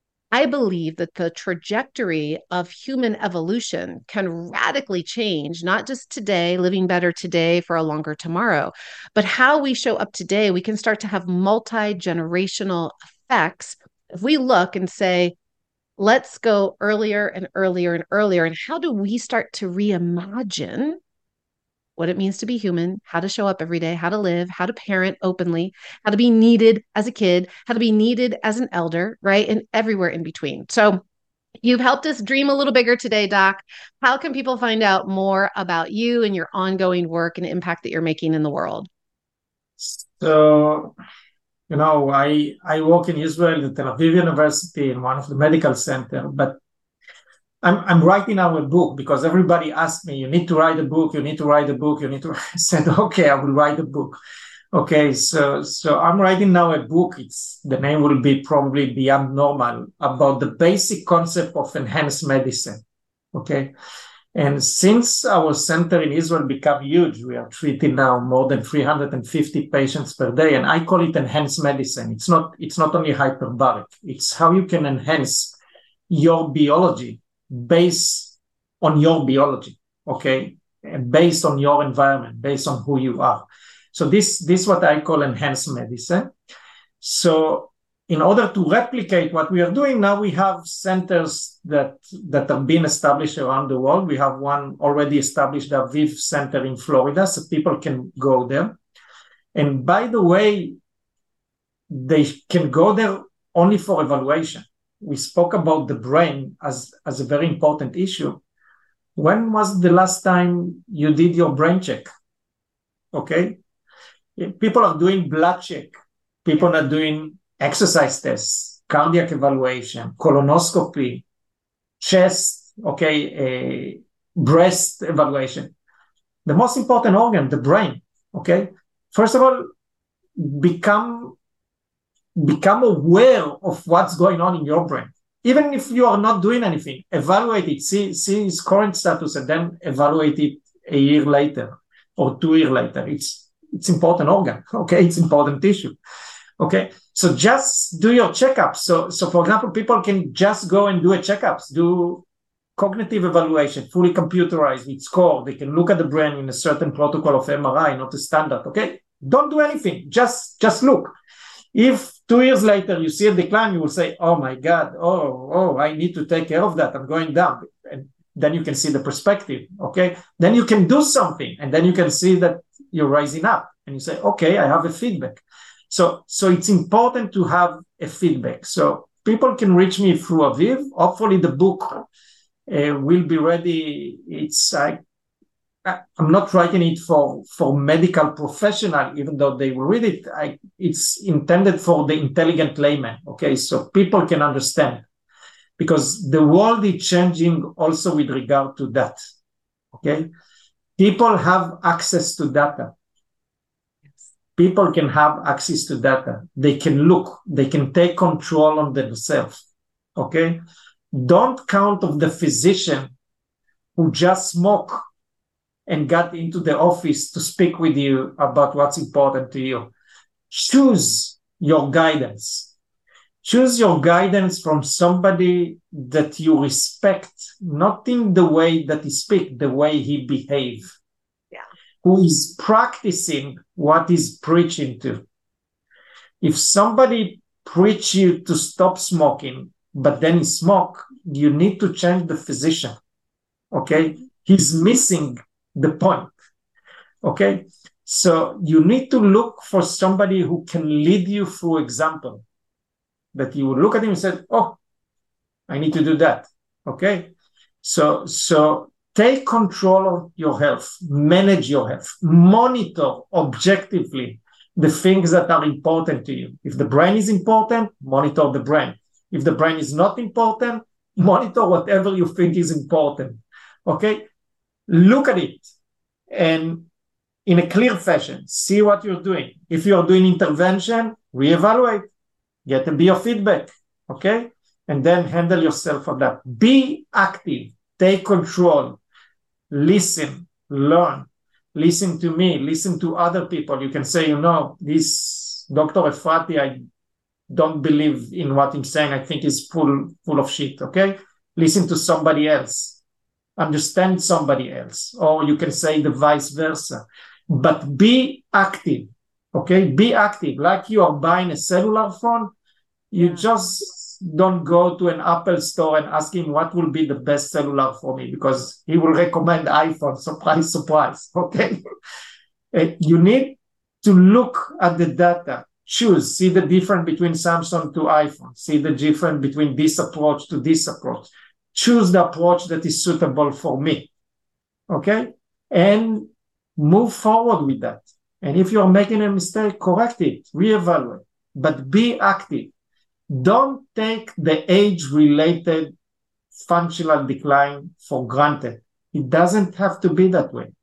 S3: I believe that the trajectory of human evolution can radically change, not just today, living better today for a longer tomorrow, but how we show up today. We can start to have multi-generational effects. If we look and say, let's go earlier and earlier and earlier, and how do we start to reimagine what it means to be human, how to show up every day, how to live, how to parent openly, how to be needed as a kid, how to be needed as an elder, right? And everywhere in between. So you've helped us dream a little bigger today, Doc. How can people find out more about you and your ongoing work and impact that you're making in the world?
S2: So, you know, I I work in Israel at Tel Aviv University in one of the medical center, but I'm I'm writing our book because everybody asked me, you need to write a book, you need to write a book, you need to I said, okay, I will write a book. Okay, so so I'm writing now a book. It's the name will be probably Beyond Normal, about the basic concept of enhanced medicine. Okay. And since our center in Israel became huge, we are treating now more than three hundred fifty patients per day. And I call it enhanced medicine. It's not, it's not only hyperbaric. It's how you can enhance your biology based on your biology, okay? And based on your environment, based on who you are. So this, this is what I call enhanced medicine. So in order to replicate what we are doing now, we have centers that, that are being established around the world. We have one already established, the Aviv Center in Florida, so people can go there. And by the way, they can go there only for evaluation. We spoke about the brain as, as a very important issue. When was the last time you did your brain check? Okay. People are doing blood check. People are doing exercise tests, cardiac evaluation, colonoscopy, chest, okay, uh, breast evaluation. The most important organ, the brain, okay? First of all, become, become aware of what's going on in your brain. Even if you are not doing anything, evaluate it, see, see its current status, and then evaluate it a year later or two years later. It's, it's important organ, okay? It's important tissue. Okay, so just do your checkups. So, so for example, people can just go and do a checkups, do cognitive evaluation, fully computerized with score. They can look at the brain in a certain protocol of M R I, not a standard. Okay, don't do anything. Just, just look. If two years later you see a decline, you will say, "Oh my God, oh, oh, I need to take care of that. I'm going down." And then you can see the perspective. Okay, then you can do something, and then you can see that you're rising up, and you say, "Okay, I have a feedback." So, so it's important to have a feedback. So people can reach me through Aviv. Hopefully the book uh, will be ready. It's I, I'm not writing it for, for medical professional, even though they will read it. I, it's intended for the intelligent layman. Okay, so people can understand, because the world is changing also with regard to that. Okay, people have access to data. People can have access to data. They can look, they can take control on themselves. Okay? Don't count on the physician who just smoked and got into the office to speak with you about what's important to you. Choose your guidance. Choose your guidance from somebody that you respect, not in the way that he speaks, the way he behaves. Who is practicing what he's preaching to. If somebody preach you to stop smoking, but then he smoke, you need to change the physician. Okay? He's missing the point. Okay? So you need to look for somebody who can lead you through example. That you will look at him and say, "Oh, I need to do that." Okay? So, so take control of your health, manage your health, monitor objectively the things that are important to you. If the brain is important, monitor the brain. If the brain is not important, monitor whatever you think is important. Okay? Look at it and in a clear fashion, see what you're doing. If you're doing intervention, reevaluate, get a biofeedback. Okay? And then handle yourself on that. Be active, take control. Listen, learn, listen to me, listen to other people. You can say, you know, this Doctor Efrati, I don't believe in what he's saying. I think he's full, full of shit, okay? Listen to somebody else. Understand somebody else. Or you can say the vice versa. But be active, okay? Be active. Like you are buying a cellular phone, you just don't go to an Apple store and ask him what will be the best cellular for me, because he will recommend iPhone. Surprise, surprise. Okay. You need to look at the data, choose, see the difference between Samsung to iPhone, see the difference between this approach to this approach, choose the approach that is suitable for me. Okay. And move forward with that. And if you're making a mistake, correct it, reevaluate, but be active. Don't take the age-related functional decline for granted. It doesn't have to be that way.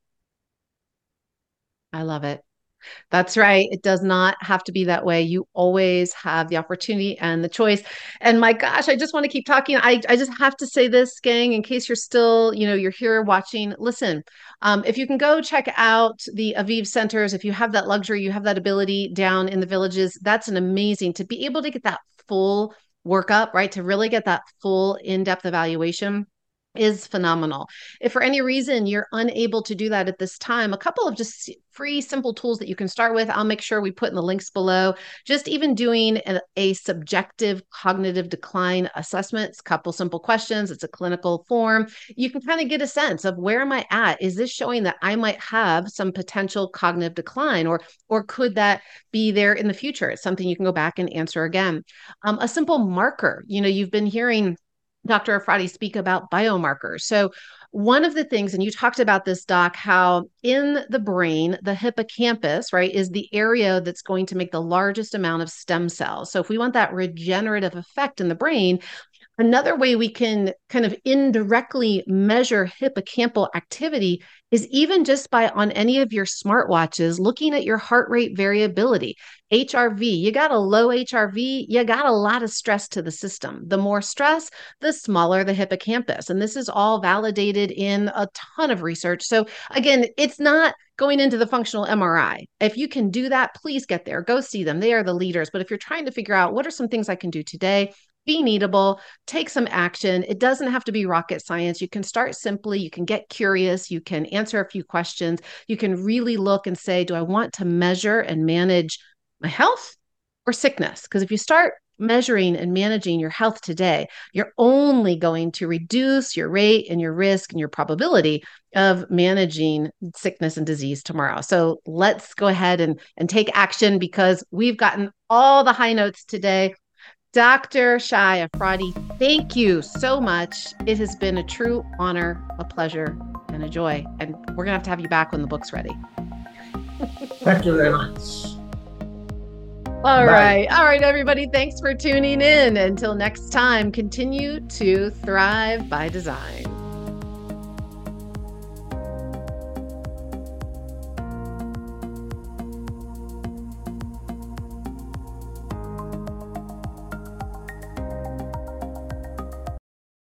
S3: I love it. That's right. It does not have to be that way. You always have the opportunity and the choice. And my gosh, I just want to keep talking. I, I just have to say this, gang, in case you're still, you know, you're here watching. Listen, um, if you can go check out the Aviv centers, if you have that luxury, you have that ability down in the villages, that's an amazing to be able to get that full workup, right? To really get that full in-depth evaluation is phenomenal. If for any reason you're unable to do that at this time, a couple of just free, simple tools that you can start with, I'll make sure we put in the links below. Just even doing a, a subjective cognitive decline assessment, it's a couple simple questions, it's a clinical form. You can kind of get a sense of where am I at? Is this showing that I might have some potential cognitive decline, or, or could that be there in the future? It's something you can go back and answer again. Um, a simple marker, you know, you've been hearing Doctor Efrati speak about biomarkers. So one of the things, and you talked about this, Doc, how in the brain, the hippocampus, right, is the area that's going to make the largest amount of stem cells. So if we want that regenerative effect in the brain, another way we can kind of indirectly measure hippocampal activity is even just by on any of your smartwatches, looking at your heart rate variability, H R V. You got a low H R V, you got a lot of stress to the system. The more stress, the smaller the hippocampus. And this is all validated in a ton of research. So again, it's not going into the functional M R I. If you can do that, please get there, go see them. They are the leaders. But if you're trying to figure out what are some things I can do today, be needable, take some action. It doesn't have to be rocket science. You can start simply, you can get curious, you can answer a few questions, you can really look and say, do I want to measure and manage my health or sickness? Because if you start measuring and managing your health today, you're only going to reduce your rate and your risk and your probability of managing sickness and disease tomorrow. So let's go ahead and, and take action, because we've gotten all the high notes today. Doctor Shai Efrati, thank you so much. It has been a true honor, a pleasure, and a joy. And we're going to have to have you back when the book's ready.
S2: Thank you very much.
S3: All Bye. right. All right, everybody. Thanks for tuning in. Until next time, continue to thrive by design.